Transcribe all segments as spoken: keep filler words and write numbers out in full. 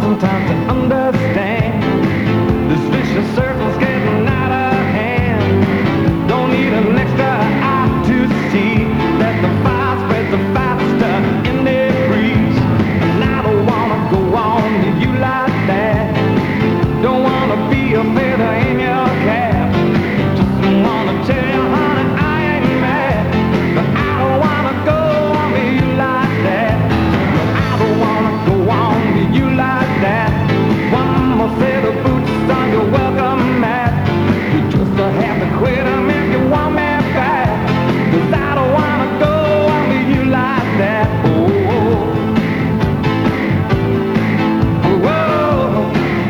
sometimes to understand. This vicious circle's getting out of hand. Don't need an extra eye to see that the fire spreads the faster in the breeze. And I don't wanna go on with you like that. Don't wanna be a feather in your cap. Just wanna tell you, honey, I ain't mad. But I don't wanna go on with you like that. I don't wanna go on with you like that. One more set of boots on your welcome mat. You just have to quit 'em if you want me back. 'Cause I don't wanna go on with you like that. Oh, oh, oh,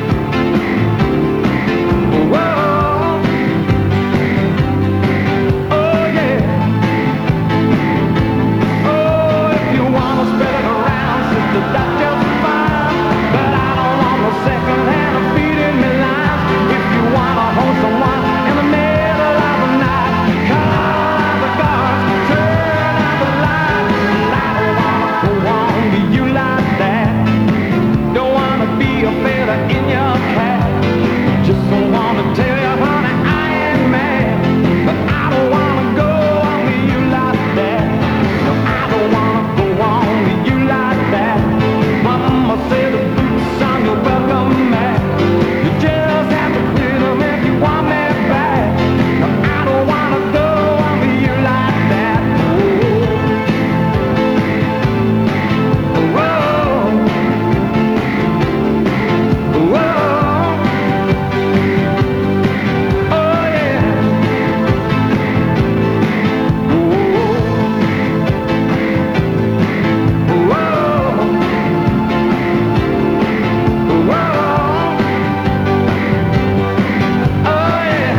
oh, oh, yeah. Oh, if you wanna spread it around, sister, that's just fine. But I don't want no second hand of feeding me lines. If you wanna hold someone in the middle of the night, call out the guards, turn out the lights. And I don't wanna go on with you like that. Don't wanna be a feather in your cap. Just don't wanna tell you, honey, I ain't mad. But I don't wanna go on with you like that. No, I don't wanna go on with you like that. Mama said the boots on your welcome mat. You just have to quit 'em if you want me back. No, I don't wanna go on with you like that. Oh, oh, oh, oh, yeah. Oh, oh, oh, oh, yeah.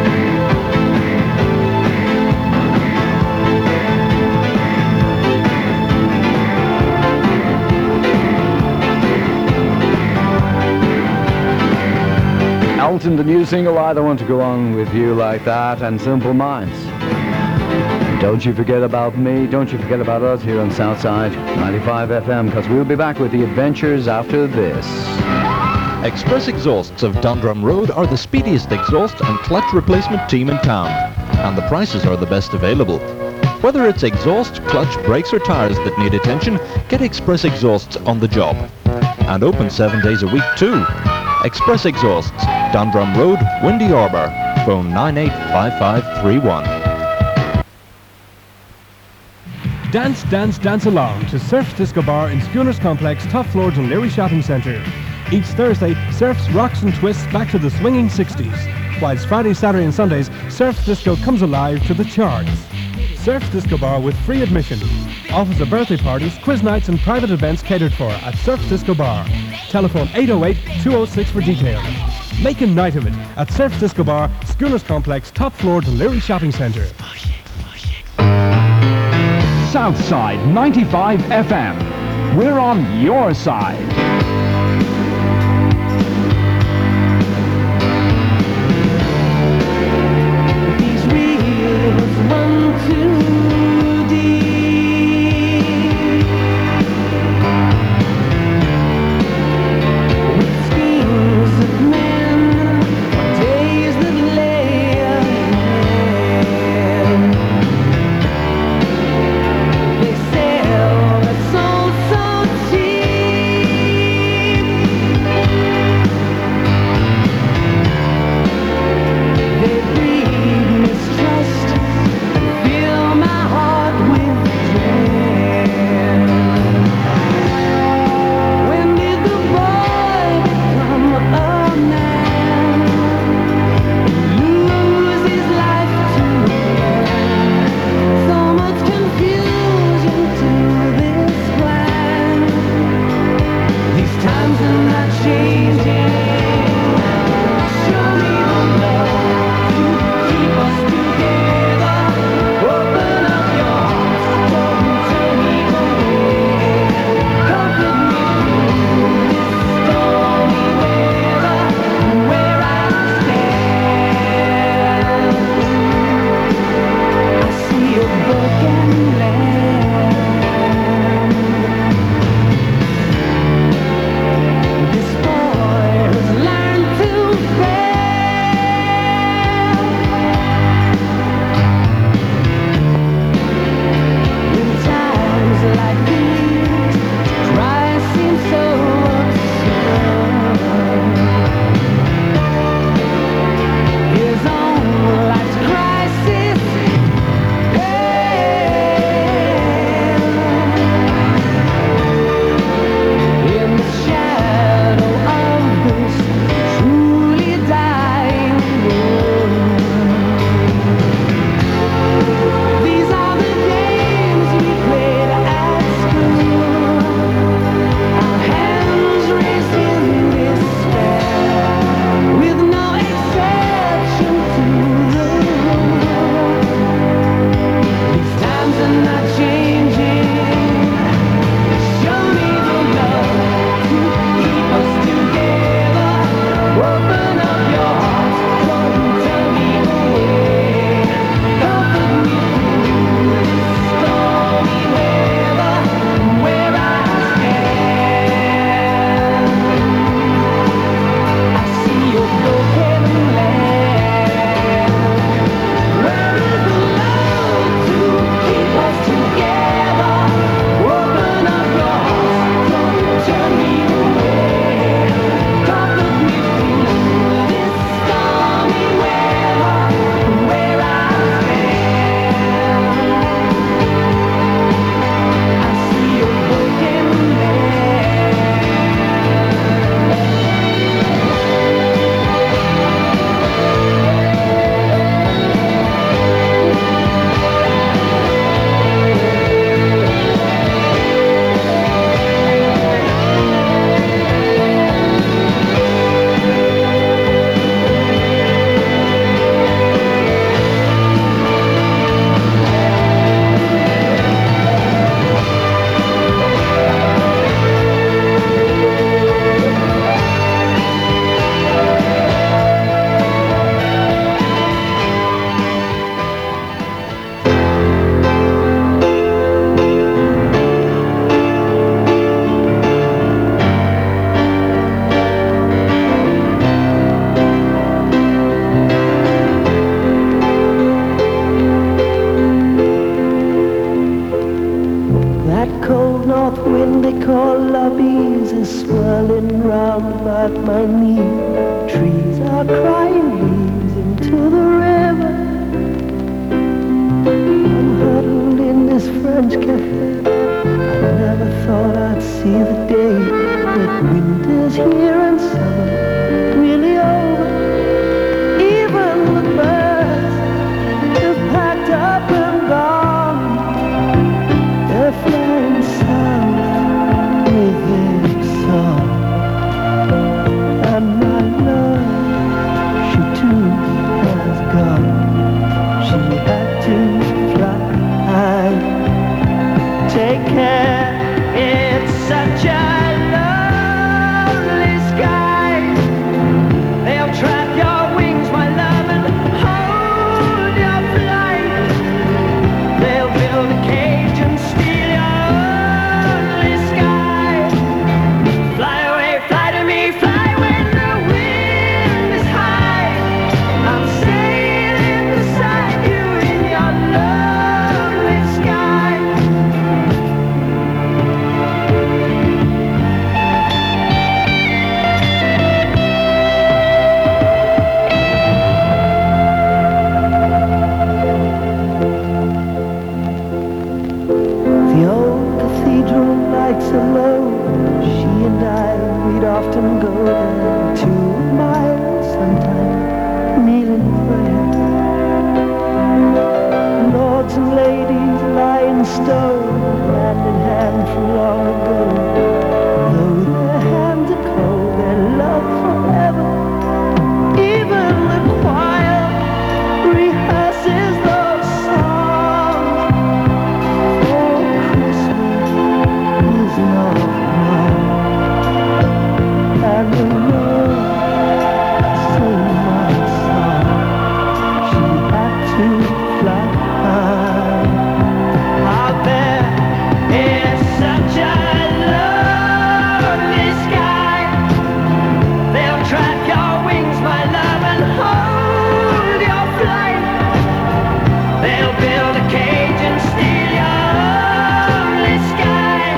Elton, the new single, I Don't Want to Go On With You Like That, and Simple Minds. Don't you forget about me, don't you forget about us here on Southside ninety-five F M, because we'll be back with the adventures after this. Express Exhausts of Dundrum Road are the speediest exhaust and clutch replacement team in town, and the prices are the best available. Whether it's exhaust, clutch, brakes or tires that need attention, get Express Exhausts on the job. And open seven days a week too. Express Exhausts, Dundrum Road, Windy Arbor. Phone nine eight five five three one. Dance, dance, dance along to Surf's Disco Bar in Schooners Complex, top floor Dún Laoghaire Shopping Centre. Each Thursday, Surf's rocks and twists back to the swinging sixties. Whilst Friday, Saturday and Sundays, Surf's Disco comes alive to the charts. Surf's Disco Bar with free admission. Offers of birthday parties, quiz nights and private events catered for at Surf's Disco Bar. Telephone eight oh eight, two oh six for details. Make a night of it at Surf's Disco Bar, Schooners Complex, top floor Dún Laoghaire Shopping Centre. Southside ninety-five F M. We're on your side. These wheels run too deep with schemes of men, days that lay ahead. They sell their soul so cheap. arms about my knee. Trees are crying leaves into the river. I'm huddled in this French cafe. I never thought I'd see the day that winter's here and summer really over. Even the birds have packed up and gone. They're flying south with their song. And my love, she too has gone. She had to fly. Take care, it's such a lovely sky. They'll trap your wings, my love, and hold your flight. They'll build a cage and steal your only sky. Fly away, fly to me, fly when the wind is high. I'm sailing beside you in your lovely sky. The old cathedral lights are low. She and I, we'd often go there. Two miles sometimes, kneel in prayer. Lords and ladies lie in stone, hand in hand from long ago. Though their hands are cold, their love forever. Even the choir rehearses those songs. For Christmas is not long, and the Lord sing my song. She had to fly. Out there is such a lovely sky. They'll trap your wings, my love, and hold your flight. They'll build a cage and steal your only sky.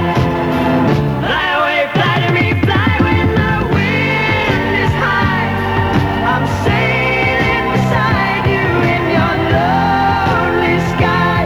Fly away, fly to me, fly when the wind is high. I'm sailing beside you in your lonely sky.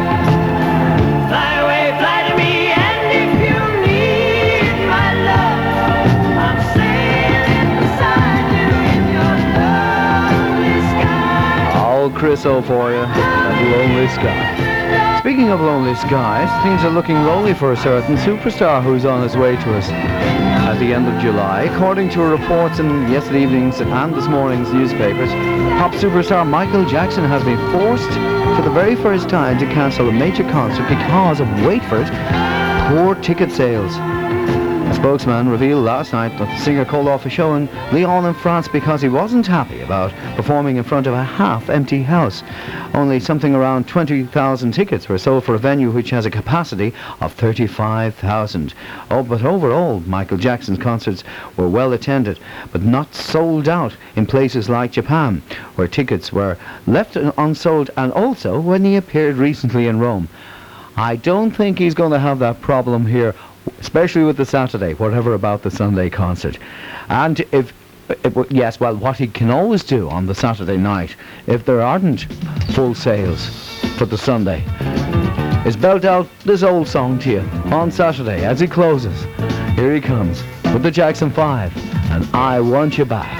Fly away, fly to me, and if you need my love, I'm sailing beside you in your lonely sky. All Chris O for you. That lonely sky. Speaking of lonely skies, things are looking lonely for a certain superstar who's on his way to us at the end of July. According to reports in yesterday evening's and this morning's newspapers, pop superstar Michael Jackson has been forced for the very first time to cancel a major concert because of, wait for it, poor ticket sales. A spokesman revealed last night that the singer called off a show in Lyon in France because he wasn't happy about performing in front of a half-empty house. Only something around twenty thousand tickets were sold for a venue which has a capacity of thirty-five thousand. Oh, but overall, Michael Jackson's concerts were well attended, but not sold out in places like Japan, where tickets were left unsold, and also when he appeared recently in Rome. I don't think he's going to have that problem here, especially with the Saturday, whatever about the Sunday concert. And if, if, yes, well, what he can always do on the Saturday night, if there aren't full sales for the Sunday, is belt out this old song to you on Saturday as he closes. Here he comes with the Jackson five, and I Want You Back.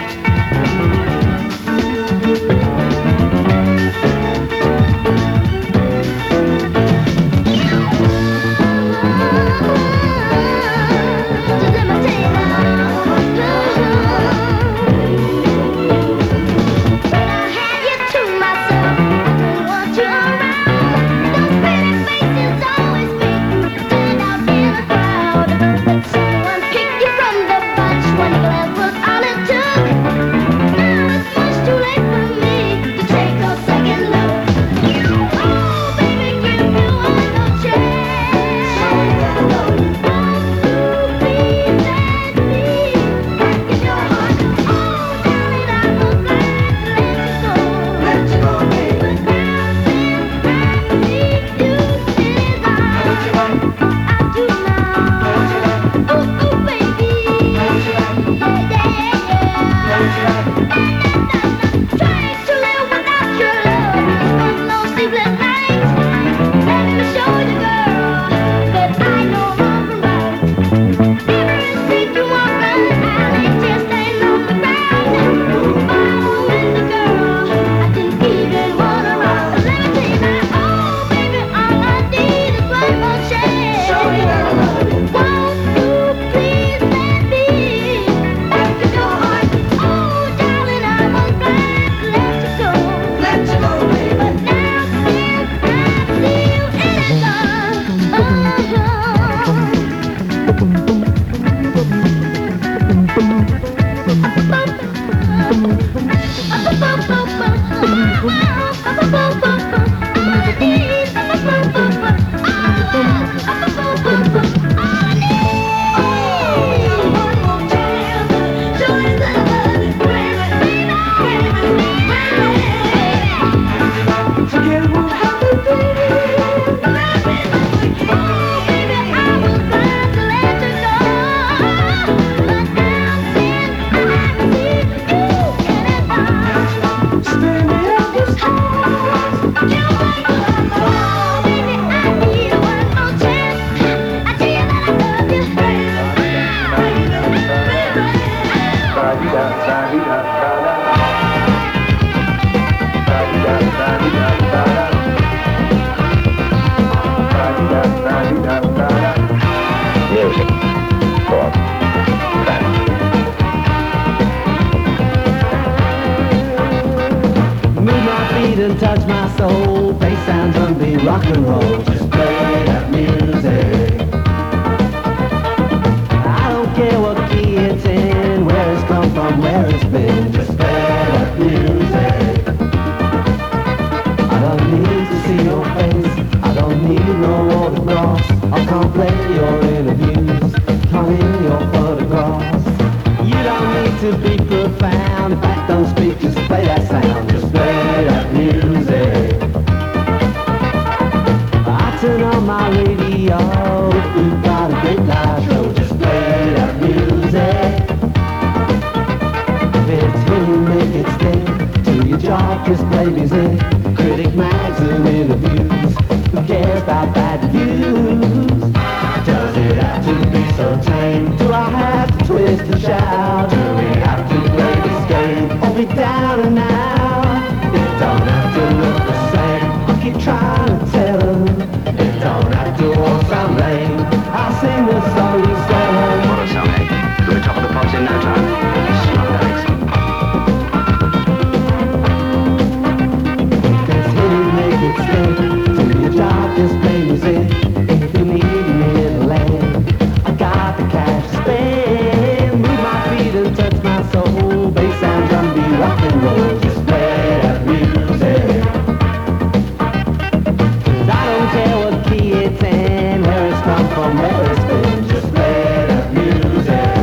Someone picked you from the bunch, one glance was all it took. Music for that. Move my feet and touch my soul. Bass sounds and be rock and roll. Just play that music. I don't care what key it's in, where it's come from, where it's been. Just play that music. I don't need to see your face. I don't need no autographs. I can't play your interviews, claim your photographs. You don't need to be profound. In fact, don't speak, just play that sound. Just play that music. I turn on my radio if we've got a great live show. Just play that music. If it's hitting, make it stick. Do your job, just play music. Critic mags and interviews. Who cares about bad reviews? Does it have to be so tame? Do I have to twist and shout? Do we have to play this game? Or be down and out? It don't have to look the same. I keep trying to tell them. It don't have to all sound lame. I'll sing the song you sang. What a song, eh? To the top of the pops in no time. Smell that excellent. Just hit it, make it stick. Do your job, just play music. If you need me in the land, I got the cash to spend. Move my feet and touch my soul. Bass sound, drum beat, rock and roll. Just play that music. 'Cause I don't care what key it's in, where it's come from, where it's been. Just play that music.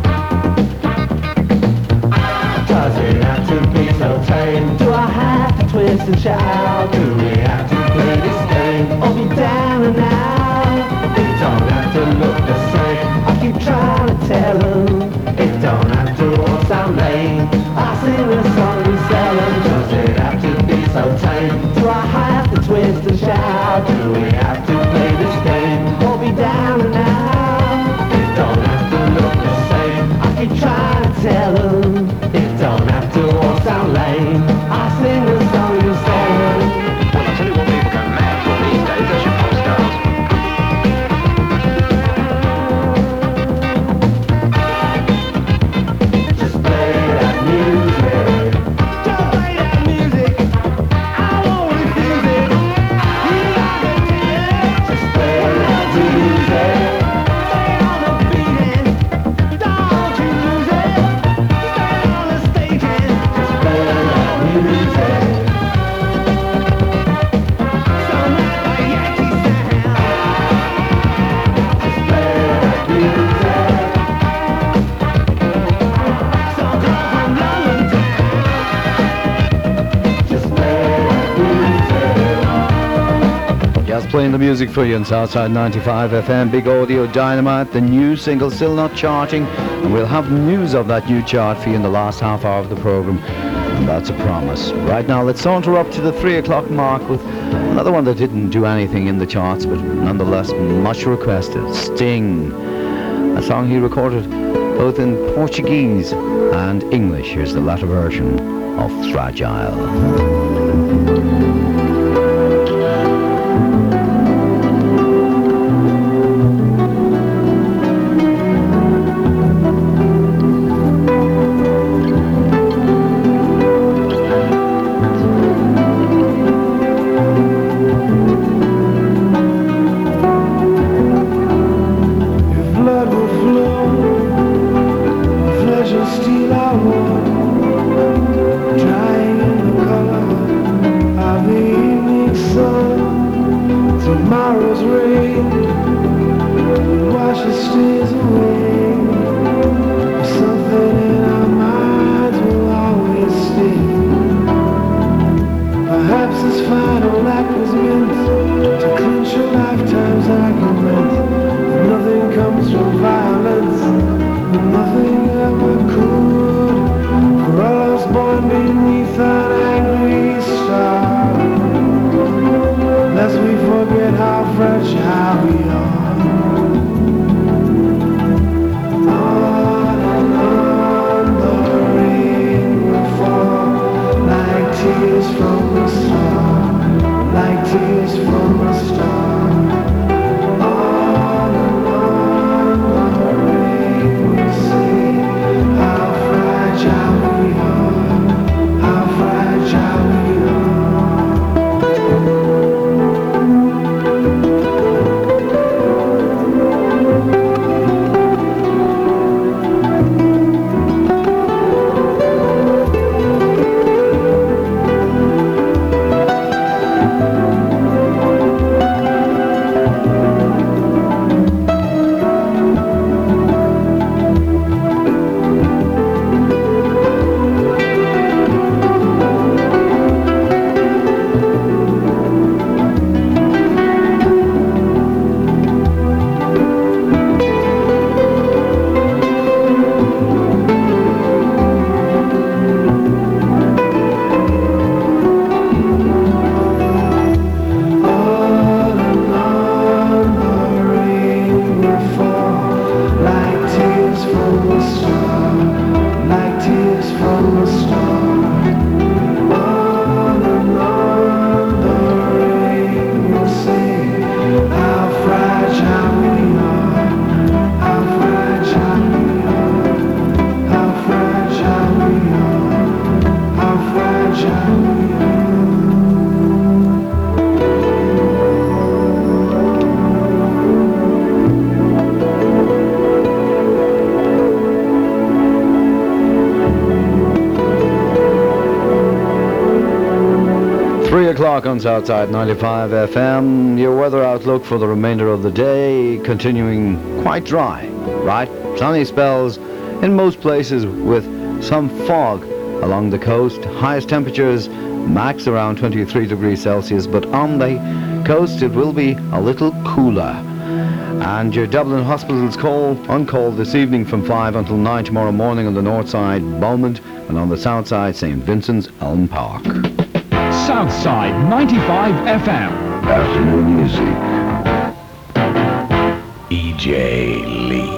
Does it have to be so tame? Do I have to twist and shout? Do we have to play this game? Or be down and out? It don't have to look the same. I keep trying to tell them. It don't have to all sound lame. I sing the song you sell them. Does it have to be so tame? Do I have to twist and shout? Do we have to play this game? Or be down and out? It don't have to look the same. I keep trying to tell them. It don't have to all sound lame. I sing the song you sing. Well, I'll tell you what people go mad for these days. That's your pop stars. Just play that music. Just play that music. I won't refuse it. You got the chance. Just play that music. Stay on the beat and don't you lose it. Stay on the stage and just play that music. Some like a Yankee sound. Just play that music. Some girl from London town. Just play that music. Just playing the music for you on Southside ninety-five F M, Big Audio Dynamite, the new single still not charting, and we'll have news of that new chart for you in the last half hour of the programme, and that's a promise. Right now, let's saunter up to the three o'clock mark with another one that didn't do anything in the charts, but nonetheless much requested, Sting, a song he recorded both in Portuguese and English. Here's the latter version of Fragile. Blood will flow, flesh will steal our water, drying in the color o'clock on Southside ninety-five F M. Your weather outlook for the remainder of the day continuing quite dry, right? Sunny spells in most places with some fog along the coast. Highest temperatures max around twenty-three degrees Celsius, but on the coast it will be a little cooler. And your Dublin hospitals call on call this evening from five until nine tomorrow morning on the north side, Beaumont, and on the south side, Saint Vincent's Elm Park. Southside ninety-five F M. Afternoon music. E J Lee.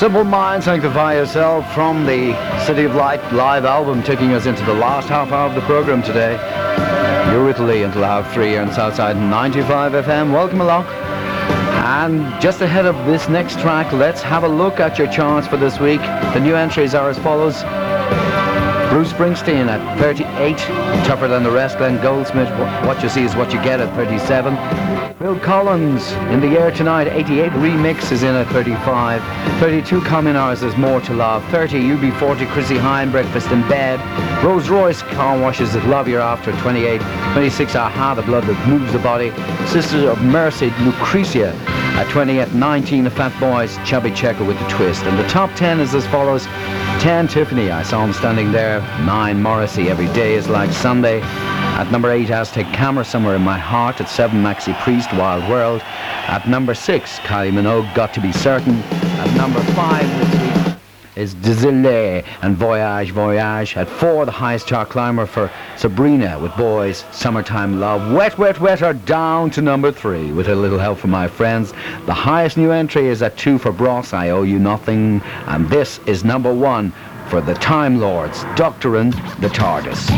Simple Minds, Sanctify Yourself from the City of Light live album, taking us into the last half hour of the program today. You're with Lee until half three here on Southside ninety-five F M. Welcome along. And just ahead of this next track, let's have a look at your charts for this week. The new entries are as follows. Bruce Springsteen at thirty-eight, tougher than the rest. Glenn Goldsmith, What You See Is What You Get at thirty-seven. Phil Collins, In the Air Tonight, eighty-eight. Remix is in at thirty-five. thirty-two, Communards, There's More to Love. thirty, U B forty, Chrissy Hine, Breakfast in Bed. Rolls Royce, Car Washes at Love You're After, twenty-eight. twenty-six, Aha, The Blood That Moves the Body. Sisters of Mercy, Lucretia at twenty. At nineteen, The Fat Boys, Chubby Checker with the Twist. And the top ten is as follows. ten, Tiffany, I Saw Him Standing There. nine, Morrissey, Every Day Is Like Sunday. At number eight, Aztec Camera, Somewhere in My Heart. At seven, Maxi Priest, Wild World. At number six, Kylie Minogue, Got to Be Certain. At number five this week is Désolé and Voyage, Voyage. At four, the highest chart climber for Sabrina with Boys, Summertime Love. Wet, Wet, Wet are down to number three with a little help from my friends. The highest new entry is at two for Bros, I Owe You Nothing. And this is number one for the Time Lords, Doctorin' the TARDIS.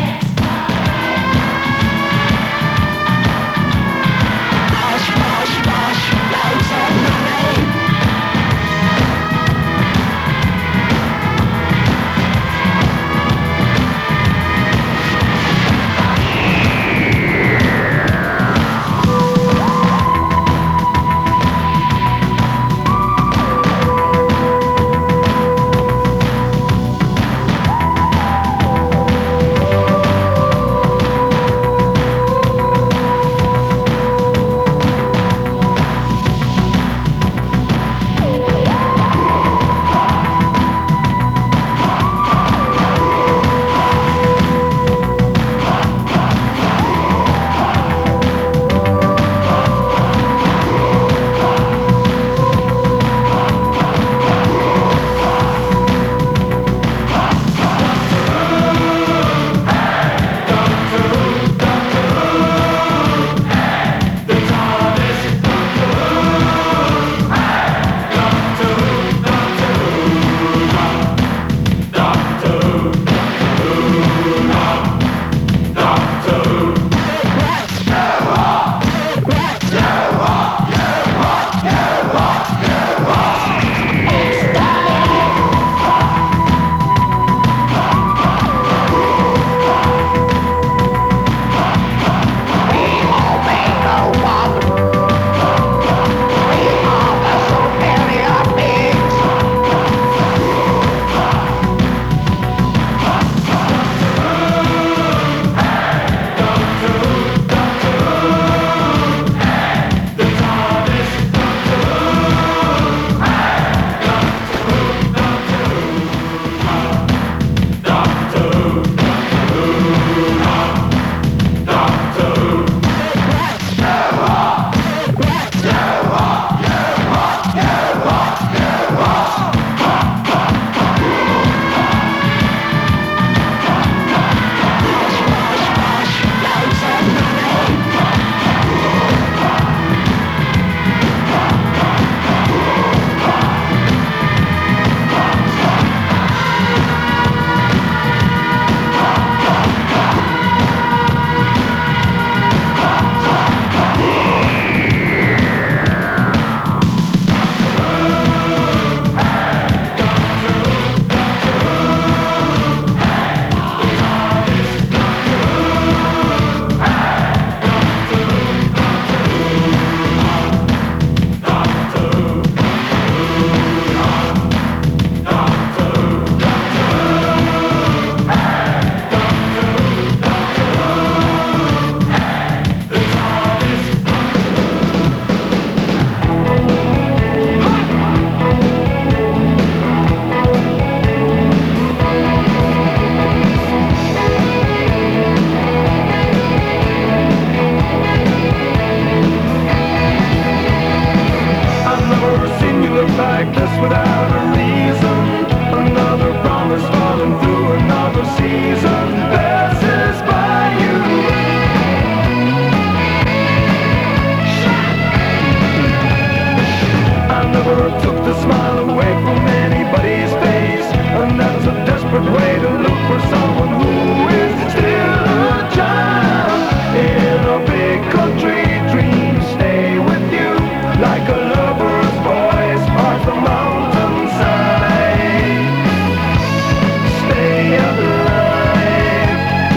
desperate way to look for someone who is still a child in a big country dream. Stay with you like a lover's voice parts the mountainside. Stay alive.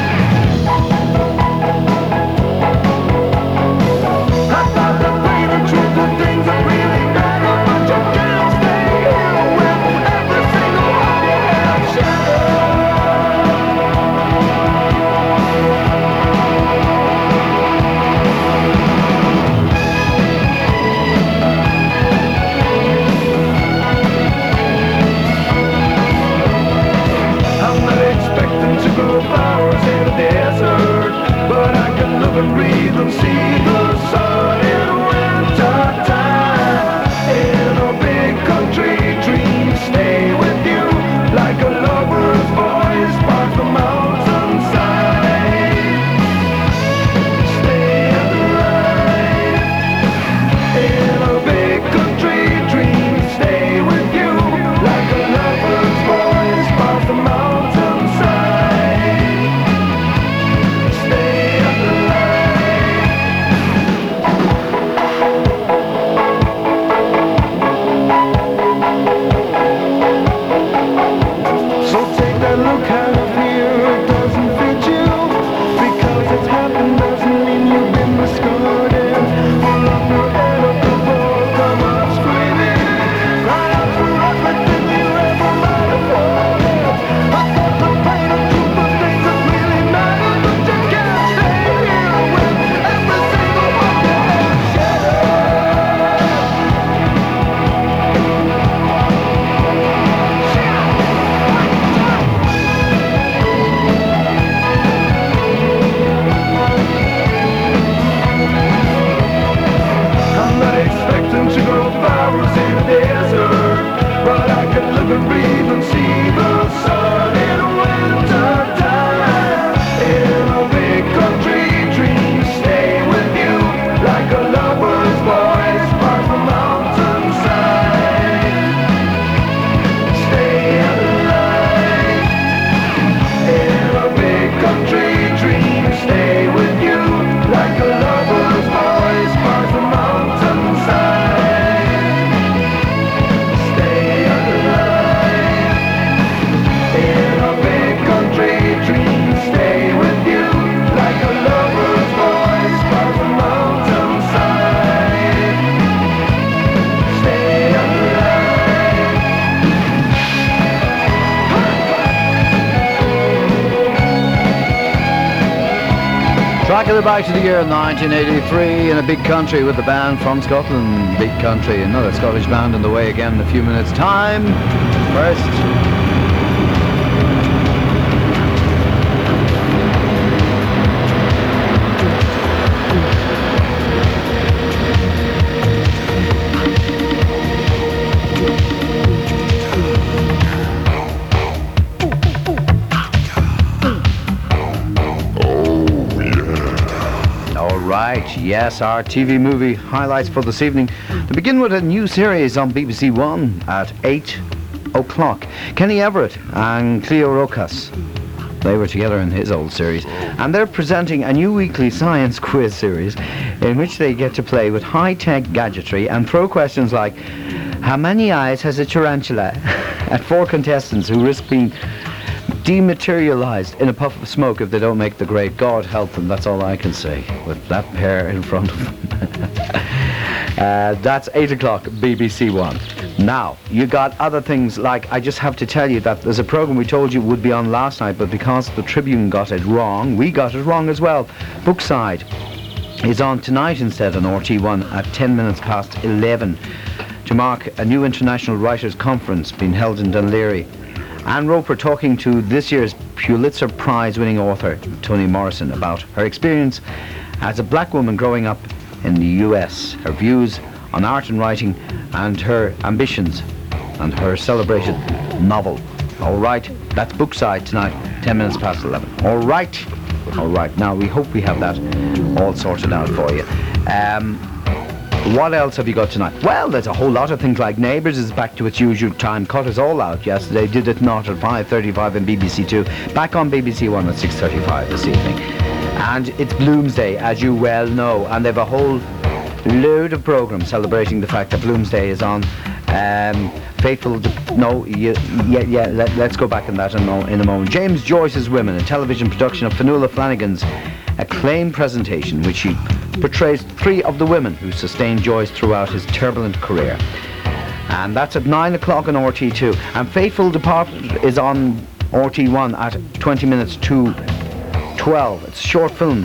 I thought the pain and truth of things that really matter, but you can't stay here with every single one you have I'm not expecting to grow flowers in a desert, but I can live and breathe and see the sun in winter time. In a big country dream, stay with you like a lover's voice parts the mountainside. Stay alive. In a big country dream, stay with you like a lover's voice parts the mountainside. Stay alive. So take that look out of here, it doesn't fit you. Because it's happened doesn't mean you've been discarded. Pull up your head up the floor, come up screaming. Cry out for everything you ever might have wanted. I thought the pain and truth of things that really matter, but you can't stay here with every single one you have I'm not expecting to grow flowers in a desert, but I can live and breathe and see the sun in winter time. In a big country dream, stay with you like a lover's voice parts the mountainside. Stay alive. In a big country dream, stay with you like a lover's voice parts the mountainside. Stay alive. In a big country dream, stay with you like a lover's voice parts the mountainside. Stay alive. Tracking it back to the year nineteen eighty-three in a big country with the band from Scotland. Big Country, another Scottish band on the way again in a few minutes' time. First, all right, yes, our T V movie highlights for this evening. To begin with a new series on B B C One at eight o'clock. Kenny Everett and Cleo Rokas. They were together in his old series. And they're presenting a new weekly science quiz series in which they get to play with high-tech gadgetry and throw questions like, how many eyes has a tarantula? At four contestants who risk being dematerialized in a puff of smoke if they don't make the grade. God help them, that's all I can say, with that pair in front of them. uh, that's eight o'clock, B B C One. Now, you got other things like, I just have to tell you that there's a program we told you would be on last night, but because the Tribune got it wrong, we got it wrong as well. Bookside is on tonight instead on R T one at ten minutes past eleven to mark a new international writers' conference being held in Dunleary. Anne Roper talking to this year's Pulitzer Prize-winning author Toni Morrison about her experience as a black woman growing up in the U S, her views on art and writing, and her ambitions, and her celebrated novel. All right, that's Bookside tonight, ten minutes past eleven. All right, all right. Now we hope we have that all sorted out for you. Um, What else have you got tonight? Well, there's a whole lot of things like Neighbours is back to its usual time. Cut Us All Out yesterday. Did It Not at five thirty-five in B B C Two. Back on B B C One at six thirty-five this evening. And it's Bloomsday, as you well know. And they've a whole load of programmes celebrating the fact that Bloomsday is on. Um, faithful to, no, yeah, yeah, yeah let, let's go back on that in, in a moment. James Joyce's Women, a television production of Fionnuala Flanagan's acclaimed presentation, which he portrays three of the women who sustained Joyce throughout his turbulent career. And that's at nine o'clock on R T two. And Faithful Departed is on R T one at twenty minutes to twelve. It's a short film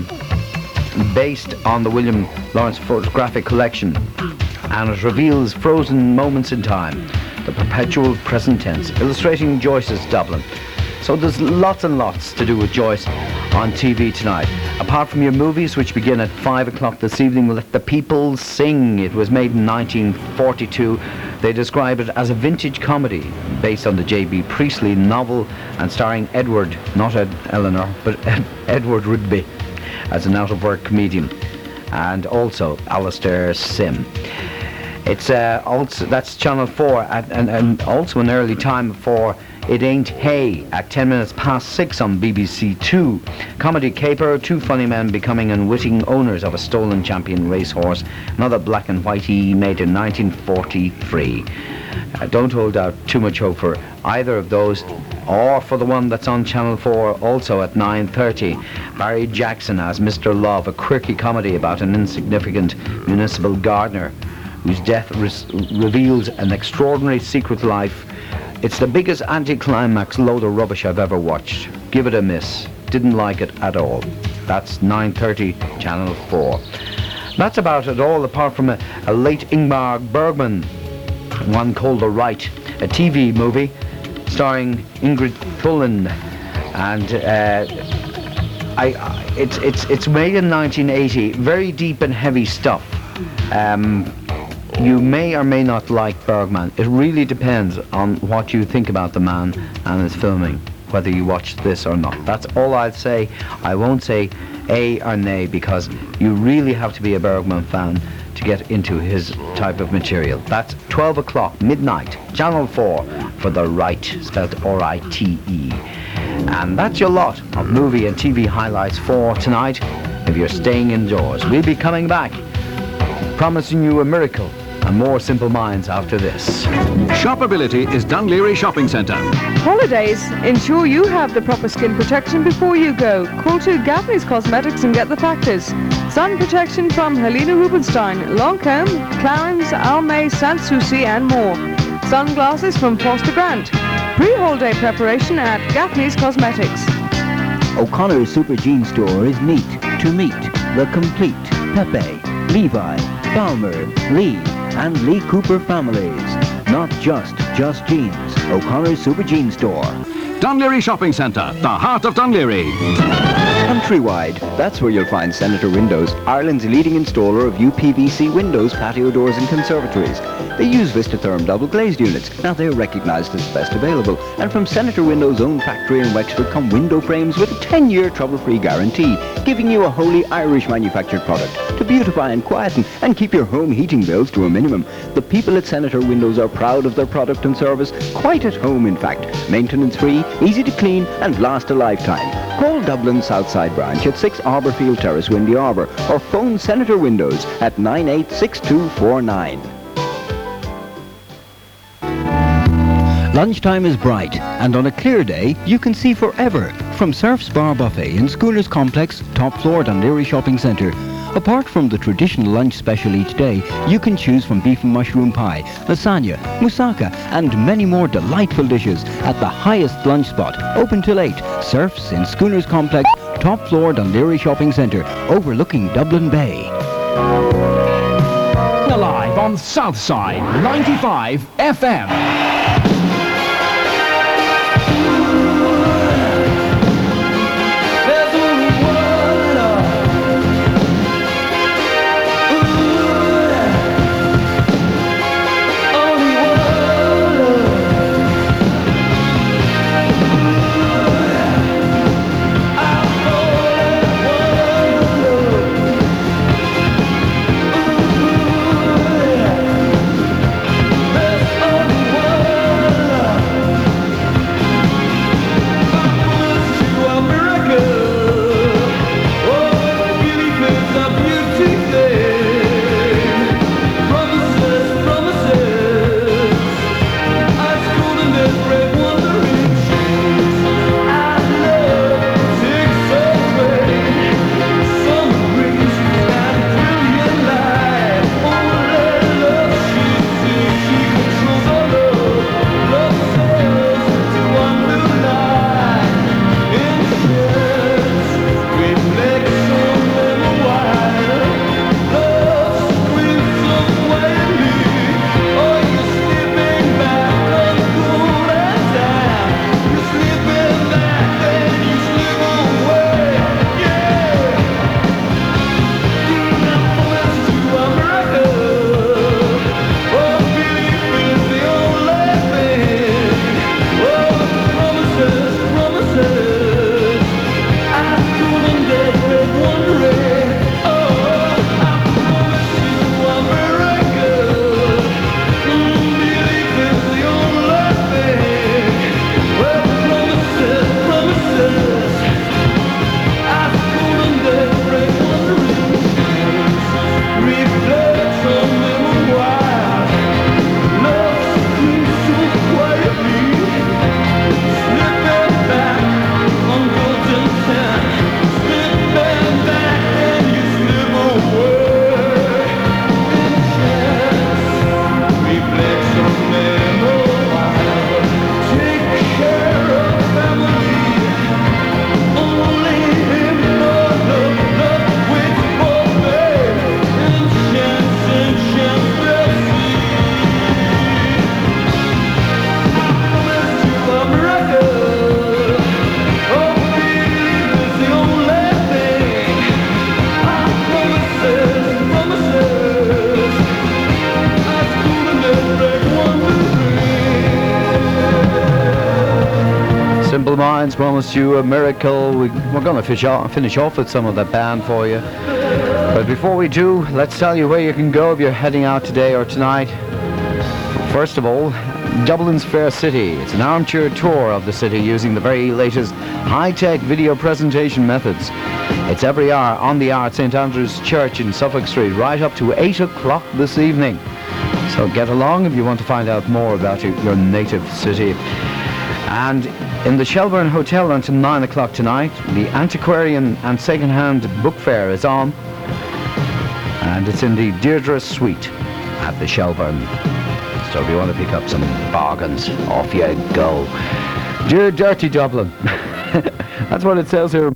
based on the William Lawrence photographic collection, and it reveals frozen moments in time, the perpetual present tense, illustrating Joyce's Dublin. So there's lots and lots to do with Joyce on T V tonight. Apart from your movies, which begin at five o'clock this evening, Let the People Sing. It was made in nineteen forty-two. They describe it as a vintage comedy based on the J B Priestley novel and starring Edward, not Ed, Eleanor, but Ed, Edward Rigby as an out-of-work comedian, and also Alistair Sim. It's uh, also, that's Channel four, at, and, and also an early time for It Ain't Hay at ten minutes past six on B B C Two. Comedy caper, two funny men becoming unwitting owners of a stolen champion racehorse, another black and whitey made in nineteen forty-three. Uh, don't hold out too much hope for either of those, or for the one that's on Channel four also at nine thirty. Barry Jackson as Mister Love, a quirky comedy about an insignificant municipal gardener whose death re- reveals an extraordinary secret life. It's the biggest anticlimax load of rubbish I've ever watched. Give it a miss. Didn't like it at all. That's nine thirty, Channel four. That's about it all, apart from a, a late Ingmar Bergman, one called The Right, a T V movie starring Ingrid Thulin, and uh, I, I, it's it's it's made in nineteen eighty. Very deep and heavy stuff. Um, you may or may not like Bergman. It really depends on what you think about the man and his filming, whether you watch this or not. That's all I'll say. I won't say A or nay, because you really have to be a Bergman fan to get into his type of material. That's twelve o'clock, midnight, Channel four, for The Right, spelled R I T E. And that's your lot of movie and T V highlights for tonight, if you're staying indoors. We'll be coming back, promising you a miracle and more Simple Minds after this. Shopability is Dun Laoghaire Shopping Centre. Holidays. Ensure you have the proper skin protection before you go. Call to Gaffney's Cosmetics and get the factors. Sun protection from Helena Rubinstein, Lancôme, Clarins, Almay, Sanssouci and more. Sunglasses from Foster Grant. Pre-holiday preparation at Gaffney's Cosmetics. O'Connor's Super Jean Store is neat to meet the complete Pepe, Levi, Balmer, Lee and Lee Cooper families. Not just Just Jeans. O'Connor's Super Jean Store. Dun Laoghaire Shopping Centre, the heart of Dun Laoghaire. Countrywide, that's where you'll find Senator Windows, Ireland's leading installer of U P V C windows, patio doors and conservatories. They use Vistatherm double glazed units. Now they're recognised as the best available. And from Senator Windows' own factory in Wexford come window frames with a ten year trouble-free guarantee, giving you a wholly Irish manufactured product to beautify and quieten and keep your home heating bills to a minimum. The people at Senator Windows are proud of their product and service, quite at home in fact. Maintenance free, easy to clean and last a lifetime. Call Dublin's Southside branch at six Arborfield Terrace, Windy Arbour, or phone Senator Windows at nine eight six two four nine. Lunchtime is bright, and on a clear day, you can see forever from Surf's Bar Buffet in Schoolers Complex, top floor Dun Laoghaire Shopping Centre. Apart from the traditional lunch special each day, you can choose from beef and mushroom pie, lasagna, moussaka, and many more delightful dishes at the highest lunch spot, open till eight. Surf's in Schoolers Complex, top floor Dun Laoghaire Shopping Centre, overlooking Dublin Bay. Alive on Southside ninety-five F M. Simple Minds promised you a miracle. We, we're going to finish off, finish off with some of that band for you. But before we do, let's tell you where you can go if you're heading out today or tonight. First of all, Dublin's Fair City. It's an armchair tour of the city using the very latest high-tech video presentation methods. It's every hour on the hour at Saint Andrew's Church in Suffolk Street, right up to eight o'clock this evening. So get along if you want to find out more about your, your native city. And in the Shelbourne Hotel until nine o'clock tonight, the Antiquarian and Second-Hand Book Fair is on. And it's in the Deirdre Suite at the Shelbourne. So if you want to pick up some bargains, off you go. Dear Dirty Dublin. That's what it says here.